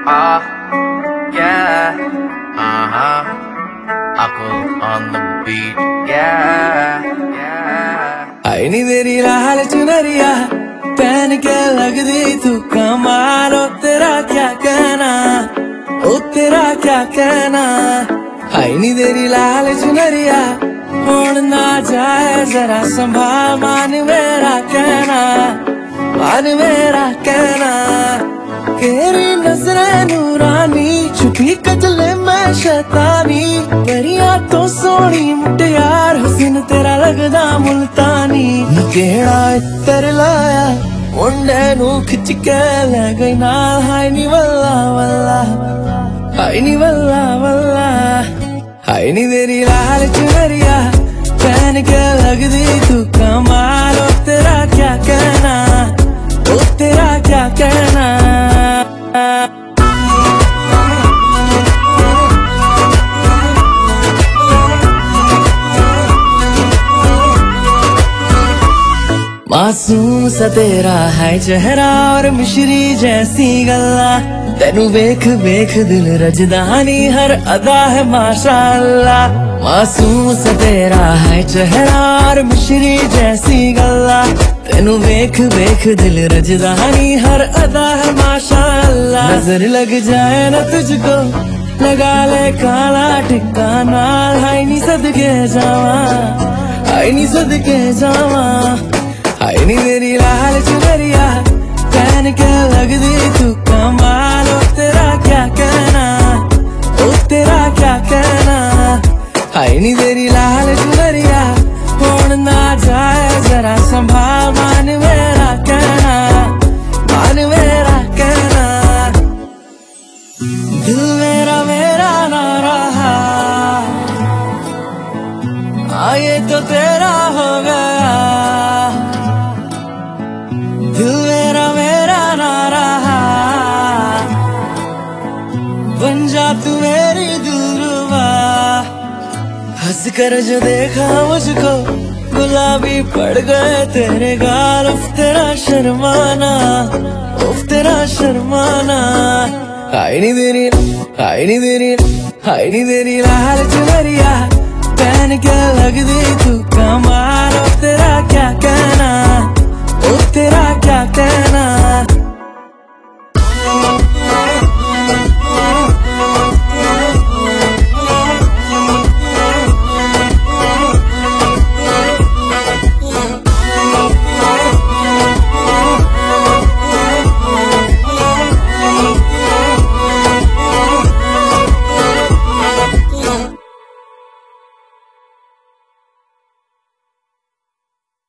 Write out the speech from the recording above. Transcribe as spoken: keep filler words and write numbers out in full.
Ah, yeah, uh-huh. Aku on the beat, yeah, yeah. आई नी तेरी लाल चुनरिया पहन के लगदी तू कमाल, ओ तेरा क्या कहना, ओ तेरा क्या कहना। आई नी तेरी लाल चुनरिया होड़ ना जाए जरा संभाल, मान मेरा कहना, मान मेरा कहना। तेरी नजरें नूरानी छुपी कजले में शैतानी, परिया तो सोनी मुटियार हुस्न तेरा लगदा मुल्तानी। नी केड़ा इत्तर लाया मुंडे नू खिच के ले गई नाल, हाय नी वल्ला वल्ला, हाय नी वल्ला वल्ला। हाय नी तेरी लाल चुनरिया पहन के लगदी तू कमाल, ओ तेरा क्या कहना, ओ तेरा क्या कहना। मासूम सा तेरा है चेहरा और मिश्री जैसी गल्ला, तेनू वेख वेख दिल रजदानी हर अदा है माशाअल्लाह। मासूम सा तेरा है चेहरा और मिश्री जैसी गल्ला, तेनू वेख वेख दिल रजदानी हर अदा है माशाअल्लाह। नजर लग जाए ना तुझको लगा ले काला टिक्का नाल, हाय नी सदके जावा, हाय नी सदके जावा। हाय नी तेरी लाल चुनरिया पहन के लगदी तू कमाल, ओ तेरा क्या कहना, ओ तेरा क्या कहना। हाय नी तेरी लाल चुनरिया होड़ ना जाए जरा संभाल, मान मेरा कहना, मान मेरा कहना। दिल मेरा मेरा ना रहा, हाँ ये तो तेरा हो गया। दिल मेरा मेरा ना रहा, बन जा तू मेरी दिलरुबा। हंस कर जो देखा मुझको गुलाबी पड़ गए तेरे गाल, उफ तेरा शर्माना, उफ तेरा शर्माना। हाय नी तेरी, हाय नी तेरी, हाय नी तेरी लाल चुनरिया पहन के लगदी तू कमाल, ओ तेरा क्या कहना, ओ तेरा क्या कहना।